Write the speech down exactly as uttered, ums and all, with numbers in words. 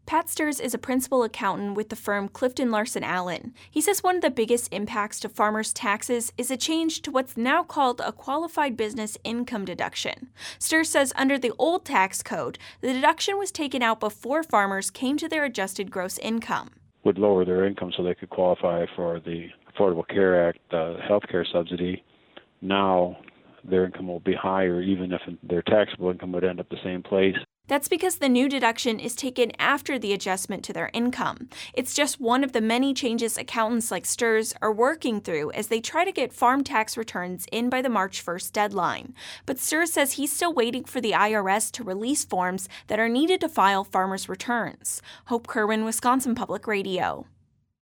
Pat Sturz is a principal accountant with the firm Clifton Larson Allen. He says one of the biggest impacts to farmers' taxes is a change to what's now called a qualified business income deduction. Sturz says under the old tax code, the deduction was taken out before farmers came to their adjusted gross income. Would lower their income so they could qualify for the Affordable Care Act uh, health care subsidy. Now their income will be higher, even if their taxable income would end up the same place. That's because the new deduction is taken after the adjustment to their income. It's just one of the many changes accountants like Sturz are working through as they try to get farm tax returns in by the March first deadline. But Sturz says he's still waiting for the I R S to release forms that are needed to file farmers' returns. Hope Kerwin, Wisconsin Public Radio.